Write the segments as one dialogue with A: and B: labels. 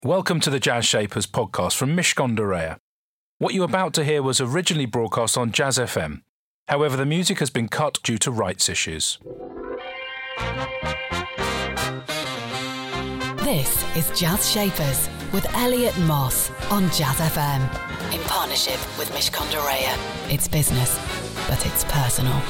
A: Welcome to the Jazz Shapers podcast from Mishcon de Reya. What you're about to hear was originally broadcast on Jazz FM. However, the music has been cut due to rights issues.
B: This is Jazz Shapers with Elliot Moss on Jazz FM. In partnership with Mishcon de Reya. It's business, but it's personal.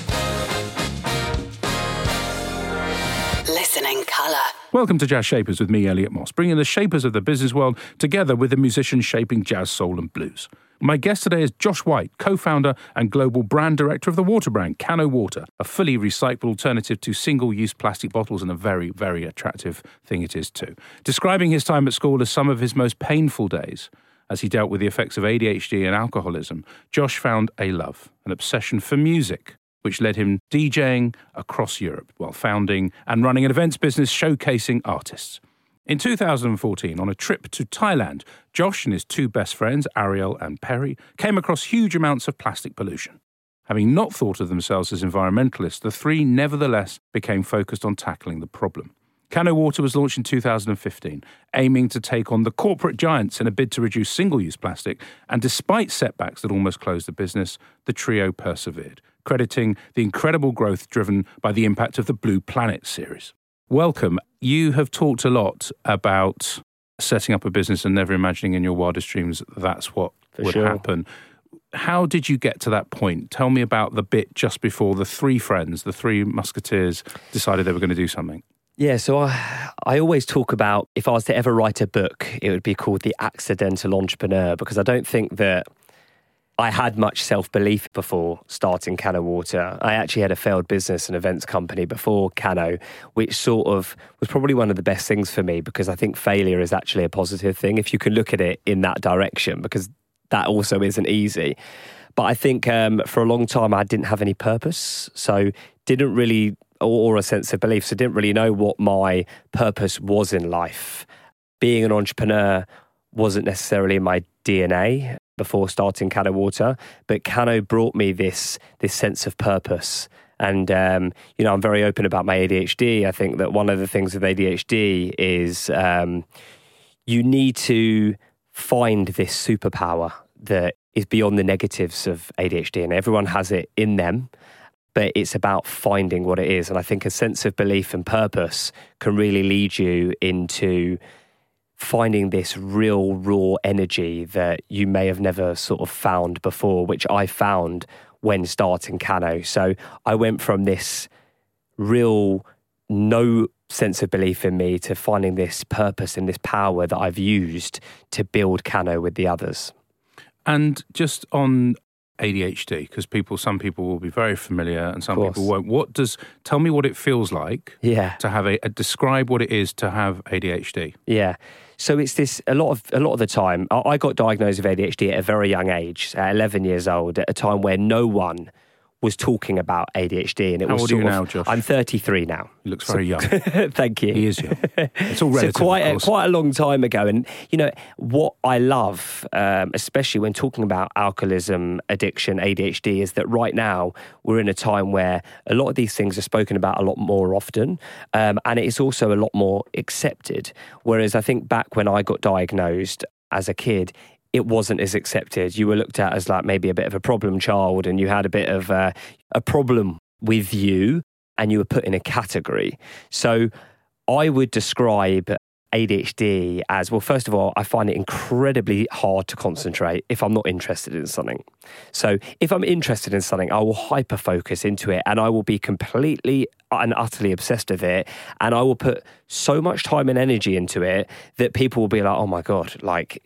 B: Listen in colour.
A: Welcome to Jazz Shapers with me, Elliot Moss, bringing the shapers of the business world together with the musicians shaping jazz, soul and blues. My guest today is Josh White, co-founder and global brand director of the water brand Kano Water, a fully recyclable alternative to single-use plastic bottles, and a very, very attractive thing it is too. Describing his time at school as some of his most painful days, as he dealt with the effects of ADHD and alcoholism, Josh found a love, an obsession for music, which led him DJing across Europe while founding and running an events business showcasing artists. In 2014, on a trip to Thailand, Josh and his two best friends, Ariel and Perry, came across huge amounts of plastic pollution. Having not thought of themselves as environmentalists, the three nevertheless became focused on tackling the problem. Kano Water was launched in 2015, aiming to take on the corporate giants in a bid to reduce single-use plastic, and despite setbacks that almost closed the business, the trio persevered, crediting the incredible growth driven by the impact of the Blue Planet series. Welcome. You have talked a lot about setting up a business and never imagining in your wildest dreams that's what would happen. How did you get to that point? Tell me about the bit just before the three friends, the three musketeers, decided they were going to do something.
C: Yeah, so I always talk about, if I was to ever write a book, it would be called The Accidental Entrepreneur, because I don't think that I had much self-belief before starting Kano Water. I actually had a failed business and events company before Kano, which sort of was probably one of the best things for me, because I think failure is actually a positive thing if you can look at it in that direction, because that also isn't easy. But I think for a long time I didn't have any purpose, so didn't really, or a sense of belief, so didn't really know what my purpose was in life. Being an entrepreneur wasn't necessarily in my DNA before starting Kano Water, but Kano brought me this sense of purpose. And, I'm very open about my ADHD. I think that one of the things with ADHD is you need to find this superpower that is beyond the negatives of ADHD, and everyone has it in them, but it's about finding what it is. And I think a sense of belief and purpose can really lead you into finding this real raw energy that you may have never sort of found before, which I found when starting Kano. So I went from this real no sense of belief in me to finding this purpose and this power that I've used to build Kano with the others. And
A: just on ADHD, because some people will be very familiar and some people won't. Tell me what it feels like to have describe what it is to have ADHD.
C: Yeah. So it's this, a lot of the time, I got diagnosed with ADHD at a very young age, at 11 years old, at a time where no one was talking about ADHD. And it
A: How
C: was
A: old are you now, Josh?
C: I'm 33 now.
A: He looks very young.
C: Thank you.
A: He is young. It's all relative.
C: So quite a long time ago. And, what I love, especially when talking about alcoholism, addiction, ADHD, is that right now we're in a time where a lot of these things are spoken about a lot more often. And it is also a lot more accepted. Whereas I think back when I got diagnosed as a kid, it wasn't as accepted. You were looked at as like maybe a bit of a problem child, and you had a bit of a problem with you, and you were put in a category. So I would describe ADHD as, well, first of all, I find it incredibly hard to concentrate if I'm not interested in something. So if I'm interested in something, I will hyper-focus into it, and I will be completely and utterly obsessed with it, and I will put so much time and energy into it that people will be like, oh my God, like,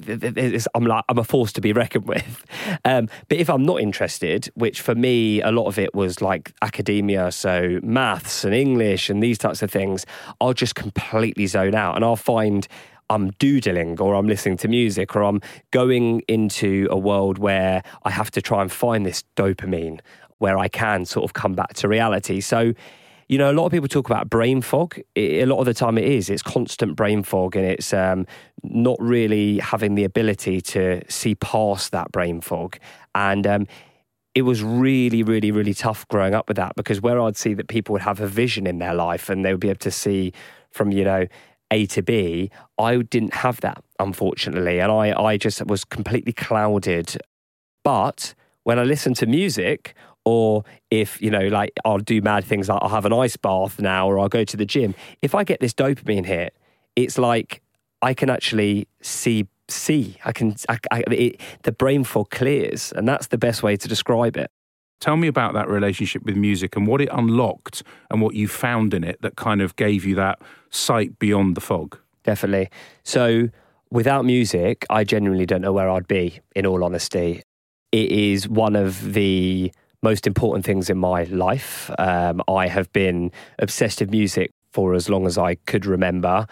C: I'm a force to be reckoned with. But if I'm not interested, which for me, a lot of it was like academia, so maths and English and these types of things, I'll just completely zone out, and I'll find I'm doodling, or I'm listening to music, or I'm going into a world where I have to try and find this dopamine where I can sort of come back to reality. So, a lot of people talk about brain fog. A lot of the time it's constant brain fog, and it's not really having the ability to see past that brain fog. And it was really, really, really tough growing up with that, because where I'd see that people would have a vision in their life and they would be able to see from, A to B, I didn't have that, unfortunately. And I just was completely clouded. But when I listen to music, or if, like I'll do mad things like I'll have an ice bath now, or I'll go to the gym, if I get this dopamine hit, it's like I can actually see. The brain fog clears, and that's the best way to describe it.
A: Tell me about that relationship with music and what it unlocked and what you found in it that kind of gave you that sight beyond the fog.
C: Definitely. So without music, I genuinely don't know where I'd be, in all honesty. It is one of the most important things in my life. I have been obsessed with music for as long as I could remember.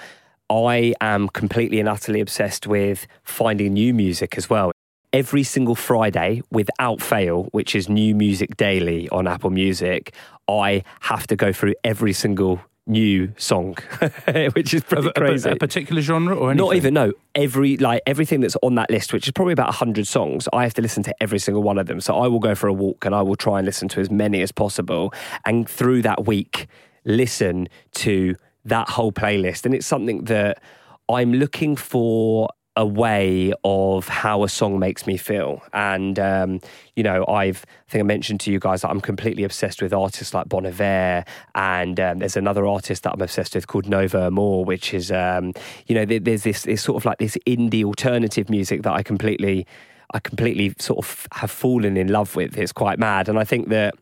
C: I am completely and utterly obsessed with finding new music as well. Every single Friday, without fail, which is New Music Daily on Apple Music, I have to go through every single new song, which is pretty crazy.
A: A particular genre or anything?
C: Not even, no. Everything that's on that list, which is probably about 100 songs, I have to listen to every single one of them. So I will go for a walk and I will try and listen to as many as possible. And through that week, listen to that whole playlist. And it's something that I'm looking for a way of how a song makes me feel. And, I think I mentioned to you guys that I'm completely obsessed with artists like Bon Iver, and there's another artist that I'm obsessed with called Nova Amor, which is, there's this sort of like this indie alternative music that I completely sort of have fallen in love with. It's quite mad. And I think that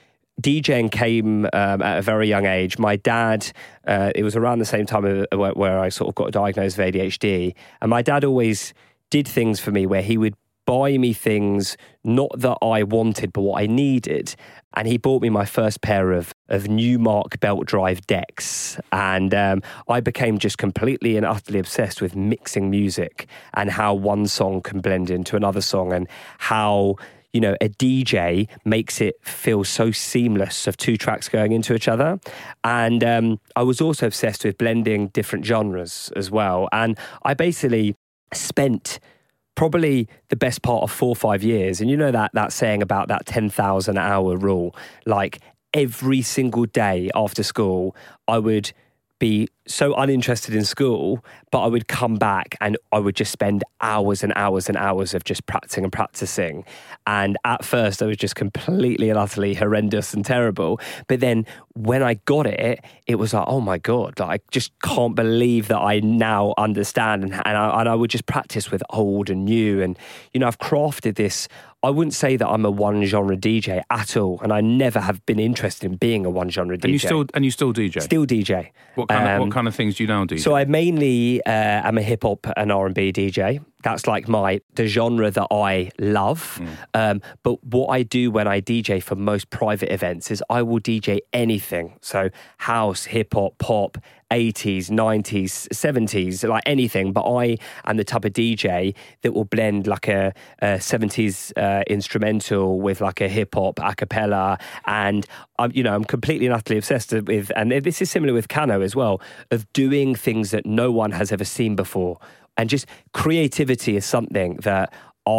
C: DJing came at a very young age. My dad, it was around the same time where I sort of got diagnosed with ADHD. And my dad always did things for me where he would buy me things, not that I wanted, but what I needed. And he bought me my first pair of Newmark belt drive decks. And I became just completely and utterly obsessed with mixing music and how one song can blend into another song, and how a DJ makes it feel so seamless of two tracks going into each other. And I was also obsessed with blending different genres as well. And I basically spent probably the best part of 4 or 5 years. And that saying about that 10,000 hour rule, like every single day after school, I would be so uninterested in school, but I would come back and I would just spend hours and hours and hours of just practicing. And at first I was just completely and utterly horrendous and terrible. But then when I got it, it was like, oh my God, like, I just can't believe that I now understand. And I would just practice with old and new. And, I've crafted this. I wouldn't say that I'm a one genre DJ at all, and I never have been interested in being a one genre DJ.
A: And you still DJ?
C: Still DJ.
A: What kind of things do you now DJ?
C: So I mainly am a hip hop and R&B DJ. That's like the genre that I love. But what I do when I DJ for most private events is I will DJ anything. So house, hip hop, pop, 80s, 90s, 70s, like anything. But I am the type of DJ that will blend like a 70s instrumental with like a hip hop a cappella. And I'm completely and utterly obsessed with, and this is similar with Kano as well, of doing things that no one has ever seen before. And just creativity is something that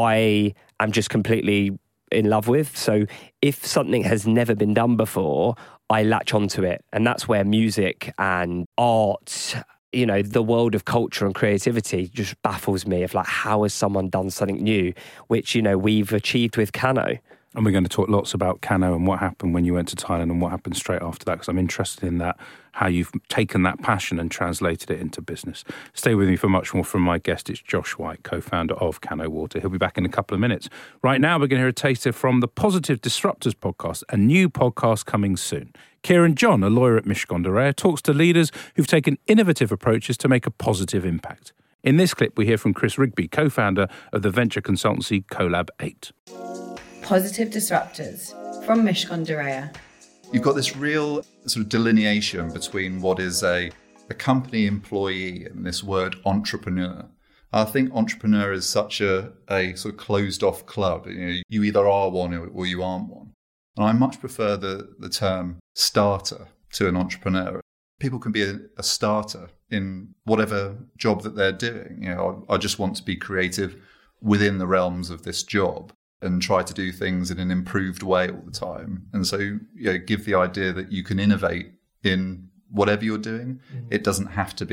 C: I am just completely in love with. So if something has never been done before, I latch onto it. And that's where music and art, the world of culture and creativity just baffles me, of like, how has someone done something new, which, we've achieved with Kano.
A: And we're going to talk lots about Kano and what happened when you went to Thailand and what happened straight after that, because I'm interested in that, how you've taken that passion and translated it into business. Stay with me for much more from my guest. It's Josh White, co-founder of Kano Water. He'll be back in a couple of minutes. Right now, we're going to hear a taster from the Positive Disruptors podcast, a new podcast coming soon. Kieran John, a lawyer at Mishcon de Reya, talks to leaders who've taken innovative approaches to make a positive impact. In this clip, we hear from Chris Rigby, co-founder of the venture consultancy Collab 8.
D: Positive Disruptors from Mishcon de Reya.
E: You've got this real sort of delineation between what is a company employee and this word entrepreneur. I think entrepreneur is such a sort of closed off club. You either are one or you aren't one. And I much prefer the term starter to an entrepreneur. People can be a starter in whatever job that they're doing. I just want to be creative within the realms of this job and try to do things in an improved way all the time. And so, give the idea that you can innovate in whatever you're doing. It doesn't have to be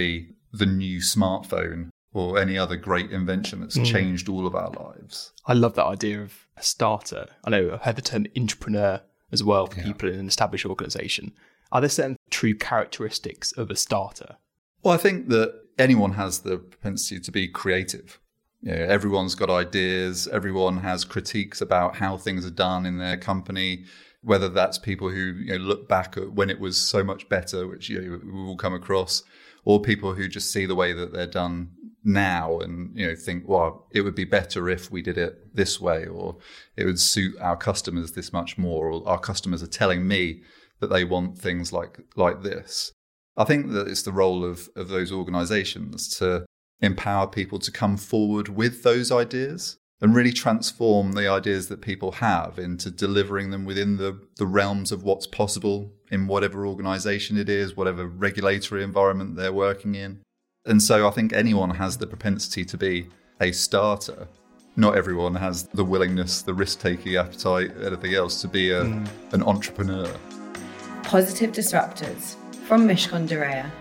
E: the new smartphone or any other great invention that's changed all of our lives.
F: I love that idea of a starter. I know I've heard the term entrepreneur as well for people in an established organisation. Are there certain true characteristics of a starter?
E: Well, I think that anyone has the propensity to be creative. Everyone's got ideas. Everyone has critiques about how things are done in their company, whether that's people who look back at when it was so much better, which we've all come across, or people who just see the way that they're done now and think, well, it would be better if we did it this way, or it would suit our customers this much more, or our customers are telling me that they want things like this. I think that it's the role of those organizations to empower people to come forward with those ideas and really transform the ideas that people have into delivering them within the realms of what's possible in whatever organization it is, whatever regulatory environment they're working in. And so I think anyone has the propensity to be a starter. Not everyone has the willingness, the risk-taking appetite, anything else, to be an entrepreneur.
D: Positive Disruptors from Mishcon de Reya.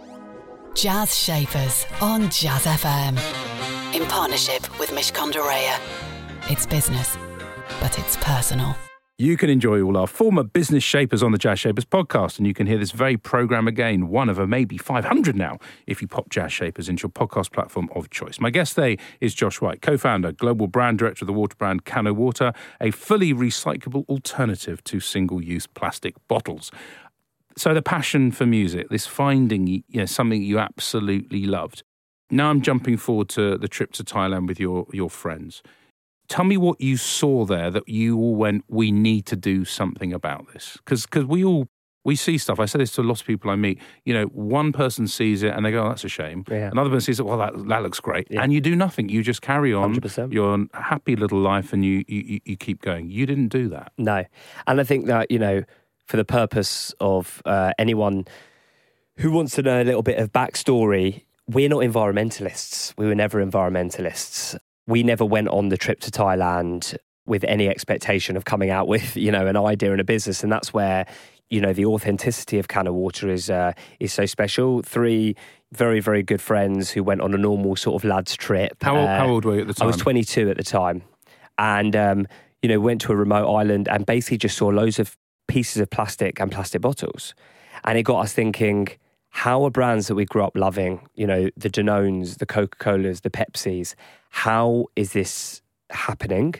B: Jazz Shapers on Jazz FM. In partnership with Mishcon de Reya. It's business, but it's personal.
A: You can enjoy all our former business shapers on the Jazz Shapers podcast, and you can hear this very programme again, one of maybe 500 now, if you pop Jazz Shapers into your podcast platform of choice. My guest today is Josh White, co-founder, global brand director of the water brand Cano Water, a fully recyclable alternative to single-use plastic bottles. So the passion for music, this finding something you absolutely loved. Now I'm jumping forward to the trip to Thailand with your friends. Tell me what you saw there that you all went, we need to do something about this. Because we see stuff. I say this to lots of people I meet. One person sees it and they go, oh, that's a shame. Yeah. Another person sees it, well, that looks great. Yeah. And you do nothing. You just carry on
C: 100%.
A: Your happy little life and you keep going. You didn't do that.
C: No. And I think that, for the purpose of anyone who wants to know a little bit of backstory, we're not environmentalists. We were never environmentalists. We never went on the trip to Thailand with any expectation of coming out with, an idea and a business. And that's where, the authenticity of Cano Water is so special. 3 very, very good friends who went on a normal sort of lads trip.
A: How old were you at the time?
C: I was 22 at the time. And, went to a remote island and basically just saw loads of pieces of plastic and plastic bottles. And it got us thinking, how are brands that we grew up loving, the Danones, the Coca-Colas, the Pepsis, how is this happening?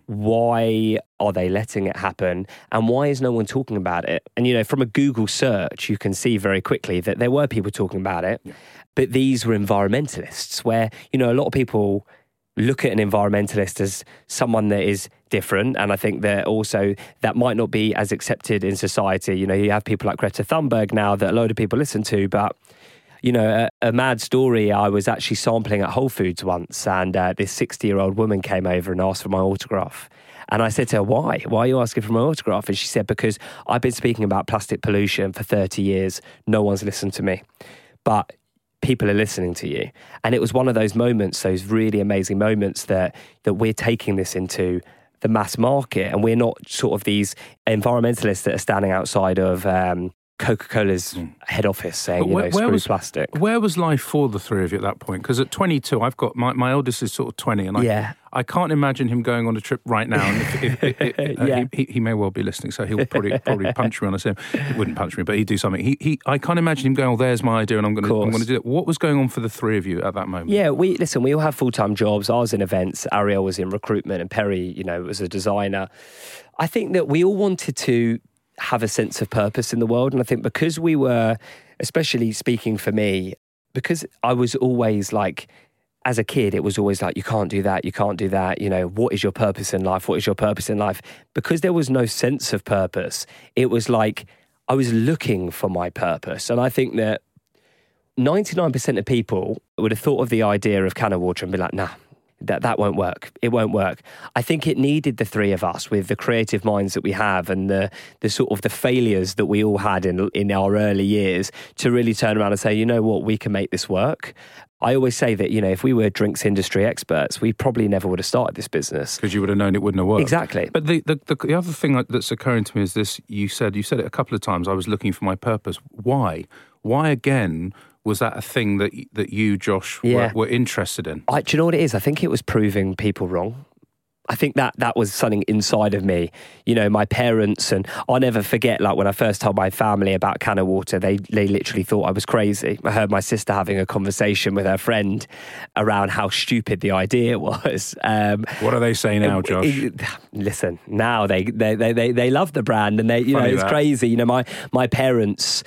C: Why are they letting it happen? And why is no one talking about it? And, from a Google search, you can see very quickly that there were people talking about it, but these were environmentalists where, a lot of people look at an environmentalist as someone that is different. And I think that also that might not be as accepted in society. You have people like Greta Thunberg now that a load of people listen to, but a mad story, I was actually sampling at Whole Foods once and this 60-year-old woman came over and asked for my autograph. And I said to her, why? Why are you asking for my autograph? And she said, because I've been speaking about plastic pollution for 30 years. No one's listened to me. But people are listening to you. And it was one of those moments, those really amazing moments that we're taking this into the mass market. And we're not sort of these environmentalists that are standing outside of Coca-Cola's head office saying, screw plastic.
A: Where was life for the 3 of you at that point? Because at 22, I've got my eldest is sort of 20, and I can't imagine him going on a trip right now. And he may well be listening, so he'll probably punch me on a sim. He wouldn't punch me, but he'd do something. I can't imagine him going, oh, there's my idea, and I'm going to do it. What was going on for the 3 of you at that moment?
C: Yeah, we all have full-time jobs. I was in events, Ariel was in recruitment, and Perry, was a designer. I think that we all wanted to have a sense of purpose in the world. And I think because we were, especially speaking for me, because I was always like, as a kid, it was always like, you can't do that, you can't do that. What is your purpose in life? What is your purpose in life? Because there was no sense of purpose, it was like I was looking for my purpose. And I think that 99% of people would have thought of the idea of Cano Water and be like, nah, that won't work. It won't work. I think it needed the 3 of us with the creative minds that we have and the sort of the failures that we all had in our early years to really turn around and say, you know what, we can make this work. I always say that, if we were drinks industry experts, we probably never would have started this business.
A: Because you would have known it wouldn't have worked.
C: Exactly.
A: But the other thing that's occurring to me is this, you said it a couple of times, I was looking for my purpose. Why? Why again Was that a thing that you, Josh, were interested in?
C: Do you know what it is? I think it was proving people wrong. I think that was something inside of me. You know, my parents, and I'll never forget, like when I first told my family about Canno Water, they literally thought I was crazy. I heard my sister having a conversation with her friend around how stupid the idea was.
A: What are they saying now, Josh?
C: Listen, now they love the brand, and it's crazy. You know, my parents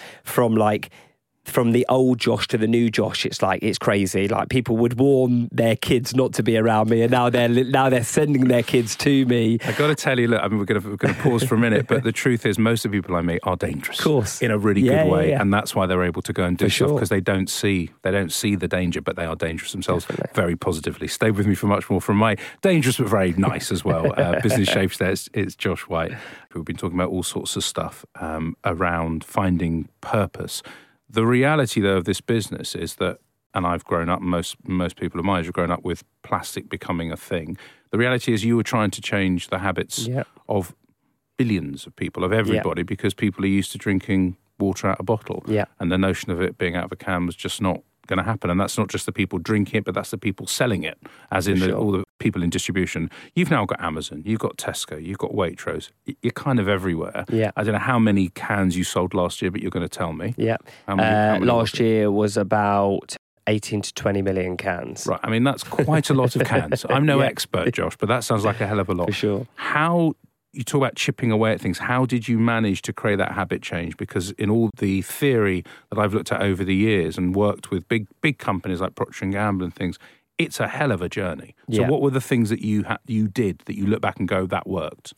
C: from the old Josh to the new Josh, it's crazy. Like, people would warn their kids not to be around me, and now they're sending their kids to me.
A: I got to tell you, look, I mean, we're going to pause for a minute, but the truth is, most of the people I meet are dangerous,
C: of course,
A: in a really good way, and that's why they're able to go and do
C: for
A: stuff,
C: sure,
A: because they don't see the danger, but they are dangerous themselves. Definitely. Very positively. Stay with me for much more from my dangerous but very nice as well business shapes. There, it's Josh White. We've been talking about all sorts of stuff around finding purpose. The reality, though, of this business is that, and I've grown up, most people of my age have grown up with plastic becoming a thing. The reality is you were trying to change the habits of billions of people, of everybody, because people are used to drinking water out of a bottle. Yeah. And the notion of it being out of a can was just not going to happen. And that's not just the people drinking it, but that's the people selling it, as in all the people in distribution. You've now got Amazon, you've got Tesco, you've got Waitrose. You're kind of everywhere. Yeah. I don't know how many cans you sold last year, but you're going to tell me.
C: Yeah. How many last year was about 18 to 20 million cans.
A: Right. I mean, that's quite a lot of cans. I'm no expert, Josh, but that sounds like a hell of a lot.
C: For sure.
A: How... You talk about chipping away at things. How did you manage to create that habit change? Because in all the theory that I've looked at over the years and worked with big companies like Procter & Gamble and things, it's a hell of a journey. So what were the things that you did that you look back and go, that worked?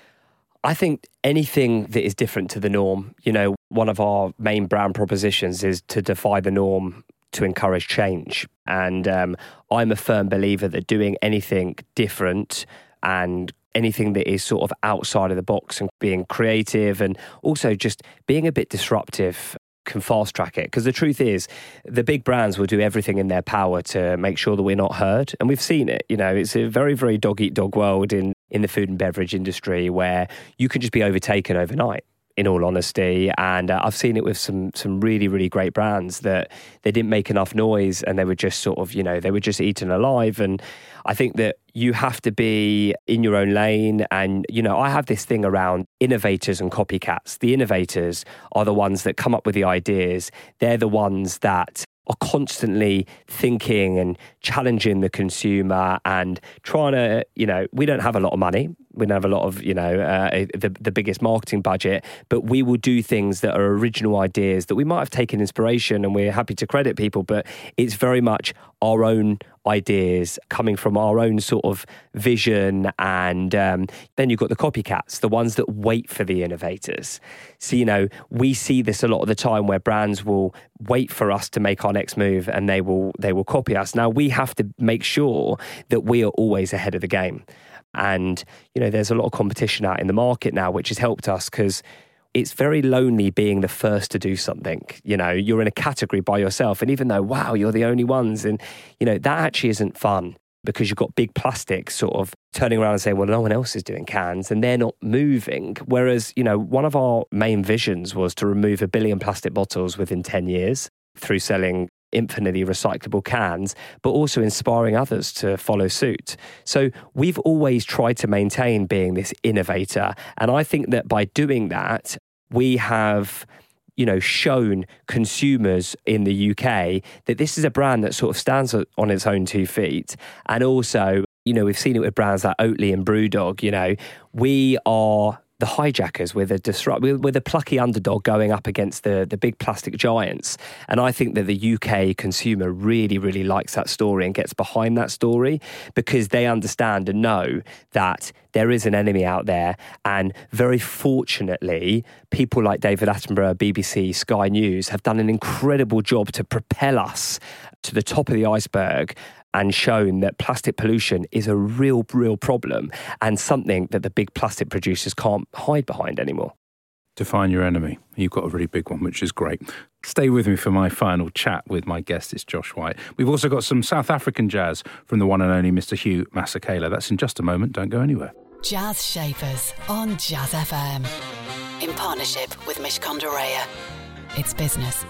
C: I think anything that is different to the norm, you know, one of our main brand propositions is to defy the norm, to encourage change. And I'm a firm believer that doing anything different and anything that is sort of outside of the box and being creative and also just being a bit disruptive can fast track it. Because the truth is, the big brands will do everything in their power to make sure that we're not heard. And we've seen it. You know, it's a very, very dog-eat-dog world in the food and beverage industry where you can just be overtaken overnight, in all honesty. And I've seen it with some really, really great brands that they didn't make enough noise and they were just sort of, you know, they were just eaten alive. And I think that you have to be in your own lane. And, you know, I have this thing around innovators and copycats. The innovators are the ones that come up with the ideas. They're the ones that are constantly thinking and challenging the consumer and trying to, you know, we don't have a lot of money. We don't have a lot of, you know, the biggest marketing budget, but we will do things that are original ideas that we might have taken inspiration, and we're happy to credit people, but it's very much our own ideas coming from our own sort of vision. And then you've got the copycats, the ones that wait for the innovators. So, you know, we see this a lot of the time where brands will wait for us to make our next move and they will copy us. Now, we have to make sure that we are always ahead of the game. And, you know, there's a lot of competition out in the market now, which has helped us because it's very lonely being the first to do something. You know, you're in a category by yourself. And even though, wow, you're the only ones. And, you know, that actually isn't fun because you've got big plastics sort of turning around and saying, well, no one else is doing cans and they're not moving. Whereas, you know, one of our main visions was to remove 1 billion plastic bottles within 10 years through selling infinitely recyclable cans, but also inspiring others to follow suit. So we've always tried to maintain being this innovator. And I think that by doing that, we have, you know, shown consumers in the UK that this is a brand that sort of stands on its own 2 feet. And also, you know, we've seen it with brands like Oatly and Brewdog. You know, we are the hijackers, we're the plucky underdog going up against the big plastic giants. And I think that the UK consumer really, really likes that story and gets behind that story because they understand and know that there is an enemy out there. And very fortunately, people like David Attenborough, BBC, Sky News have done an incredible job to propel us to the top of the iceberg and shown that plastic pollution is a real, real problem and something that the big plastic producers can't hide behind anymore.
A: Define your enemy. You've got a really big one, which is great. Stay with me for my final chat with my guest. It's Josh White. We've also got some South African jazz from the one and only Mr. Hugh Masekela. That's in just a moment. Don't go anywhere.
B: Jazz Shapers on Jazz FM. In partnership with Mishcon de Reya. It's business,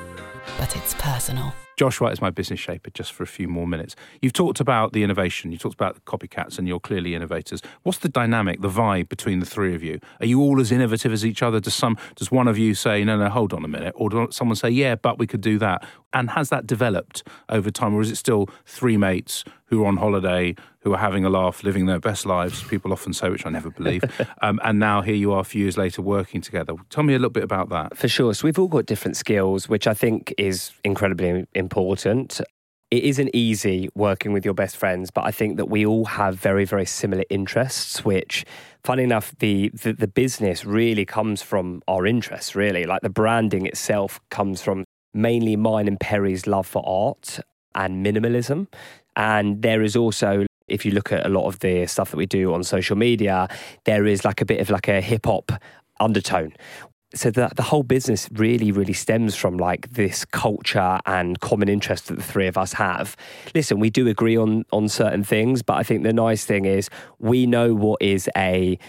B: but it's personal.
A: Josh White is my business shaper, just for a few more minutes. You've talked about the innovation, you talked about the copycats, and you're clearly innovators. What's the dynamic, the vibe between the three of you? Are you all as innovative as each other? Does one of you say, no, hold on a minute? Or does someone say, yeah, but we could do that? And has that developed over time? Or is it still three mates who are on holiday, who are having a laugh, living their best lives, people often say, which I never believe, and now here you are a few years later working together? Tell me a little bit about that.
C: For sure. So we've all got different skills, which I think is incredibly important. It isn't easy working with your best friends, but I think that we all have very, very similar interests, which, funny enough, the business really comes from our interests, really. Like the branding itself comes from mainly mine and Perry's love for art and minimalism. And there is also, if you look at a lot of the stuff that we do on social media, there is like a bit of like a hip hop undertone. So the whole business really, really stems from like this culture and common interest that the three of us have. Listen, we do agree on certain things, but I think the nice thing is we know what is a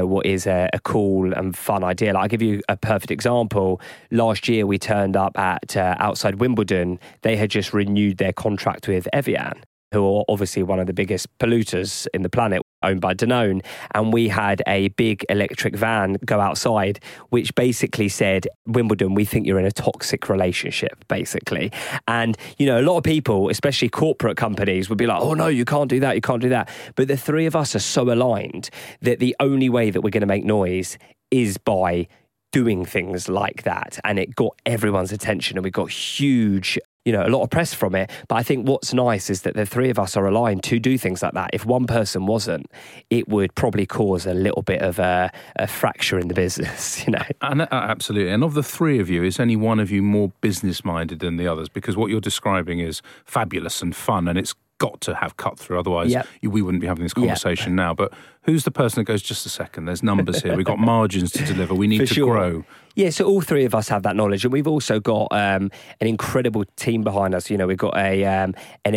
C: cool and fun idea. Like, I'll give you a perfect example. Last year we turned up at outside Wimbledon. They had just renewed their contract with Evian, who are obviously one of the biggest polluters in the planet, owned by Danone. And we had a big electric van go outside, which basically said, Wimbledon, we think you're in a toxic relationship, basically. And, a lot of people, especially corporate companies, would be like, oh no, you can't do that, you can't do that. But the three of us are so aligned that the only way that we're going to make noise is by doing things like that. And it got everyone's attention, and we got huge, a lot of press from it. But I think what's nice is that the three of us are aligned to do things like that. If one person wasn't, it would probably cause a little bit of a fracture in the business,
A: And, absolutely. And of the three of you, is any one of you more business-minded than the others? Because what you're describing is fabulous and fun, and it's got to have cut through. Otherwise, we wouldn't be having this conversation now. But who's the person that goes, just a second, there's numbers here. We've got margins to deliver. We need to grow.
C: Yeah, so all three of us have that knowledge, and we've also got an incredible team behind us. We've got an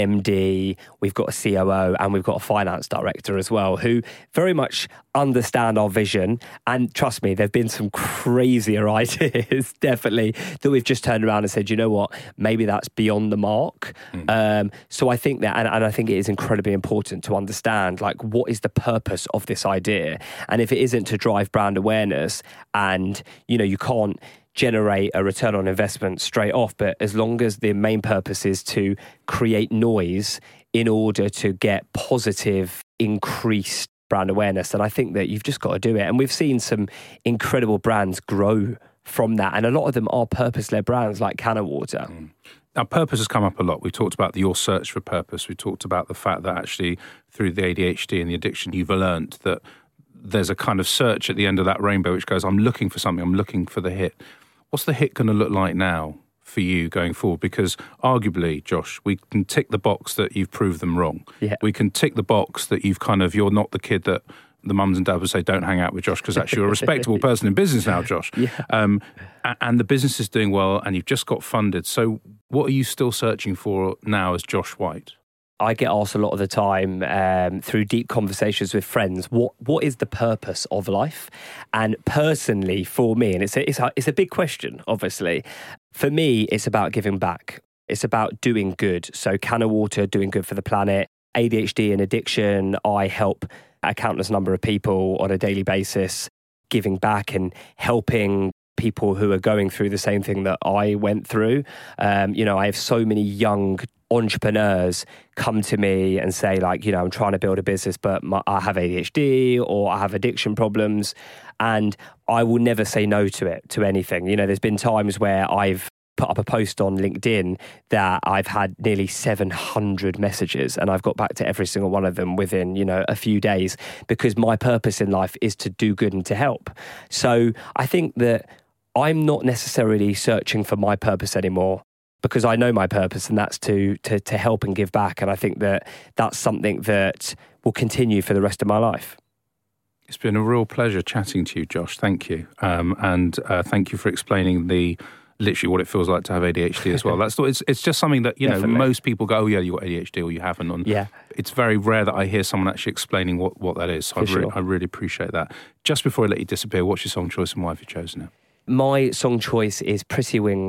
C: MD, we've got a COO, and we've got a finance director as well, who very much understand our vision. And trust me, there've been some crazier ideas, definitely, that we've just turned around and said, you know what, maybe that's beyond the mark. So I think that, and I think it is incredibly important to understand, like, what is the purpose of this idea? And if it isn't to drive brand awareness, and, you can't generate a return on investment straight off, but as long as the main purpose is to create noise in order to get positive, increased brand awareness, then I think that you've just got to do it. And we've seen some incredible brands grow from that, and a lot of them are purpose-led brands like Canno Water.
A: Now, purpose has come up a lot. We talked about your search for purpose. We talked about the fact that actually through the ADHD and the addiction, you've learned that there's a kind of search at the end of that rainbow which goes, I'm looking for something, I'm looking for the hit. What's the hit going to look like now for you going forward? Because arguably, Josh, we can tick the box that you've proved them wrong. Yeah. We can tick the box that you're not the kid that the mums and dads would say, don't hang out with Josh, because actually you're a respectable person in business now, Josh. Yeah. And the business is doing well, and you've just got funded. So what are you still searching for now as Josh White?
C: I get asked a lot of the time through deep conversations with friends, what is the purpose of life? And personally, for me, and it's a big question, obviously. For me, it's about giving back. It's about doing good. So Canno Water, doing good for the planet. ADHD and addiction, I help a countless number of people on a daily basis, giving back and helping people who are going through the same thing that I went through. I have so many young entrepreneurs come to me and say, like, I'm trying to build a business, but I have ADHD or I have addiction problems, and I will never say no to anything. There's been times where I've put up a post on LinkedIn that I've had nearly 700 messages, and I've got back to every single one of them within, a few days, because my purpose in life is to do good and to help. So I think that I'm not necessarily searching for my purpose anymore, because I know my purpose, and that's to help and give back. And I think that that's something that will continue for the rest of my life.
A: It's been a real pleasure chatting to you, Josh. Thank you. And thank you for explaining literally what it feels like to have ADHD as well. It's just something that, most people go, oh yeah, you got ADHD or you haven't. And it's very rare that I hear someone actually explaining what that is. So I really appreciate that. Just before I let you disappear, what's your song choice and why have you chosen it?
C: My song choice is Pretty Wings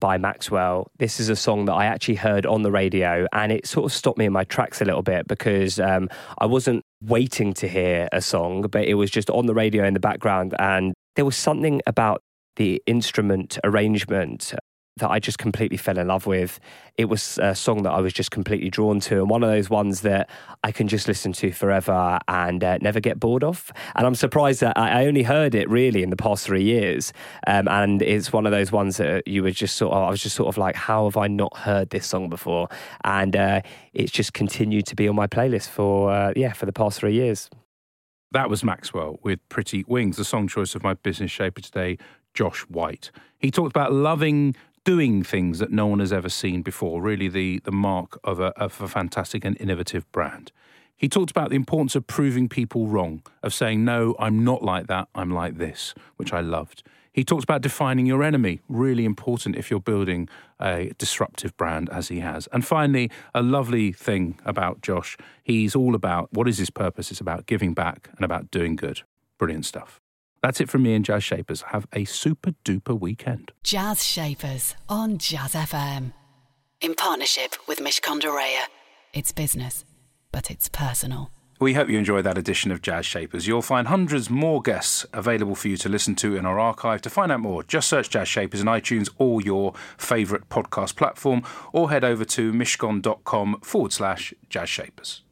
C: by Maxwell. This is a song that I actually heard on the radio, and it sort of stopped me in my tracks a little bit because I wasn't waiting to hear a song, but it was just on the radio in the background, and there was something about the instrument arrangement that I just completely fell in love with. It was a song that I was just completely drawn to, and one of those ones that I can just listen to forever and never get bored of. And I'm surprised that I only heard it really in the past 3 years, and it's one of those ones that I was just sort of like, how have I not heard this song before? And it's just continued to be on my playlist for the past 3 years.
A: That was Maxwell with Pretty Wings, the song choice of my business shaper today, Josh White. He talked about loving doing things that no one has ever seen before, really the mark of a fantastic and innovative brand. He talked about the importance of proving people wrong, of saying, no, I'm not like that, I'm like this, which I loved. He talked about defining your enemy, really important if you're building a disruptive brand as he has. And finally, a lovely thing about Josh, he's all about, what is his purpose? It's about giving back and about doing good. Brilliant stuff. That's it from me and Jazz Shapers. Have a super duper weekend.
B: Jazz Shapers on Jazz FM. In partnership with Mishcon de Reya. It's business, but it's personal.
A: We hope you enjoyed that edition of Jazz Shapers. You'll find hundreds more guests available for you to listen to in our archive. To find out more, just search Jazz Shapers in iTunes or your favourite podcast platform, or head over to mishcon.com/Jazz Shapers.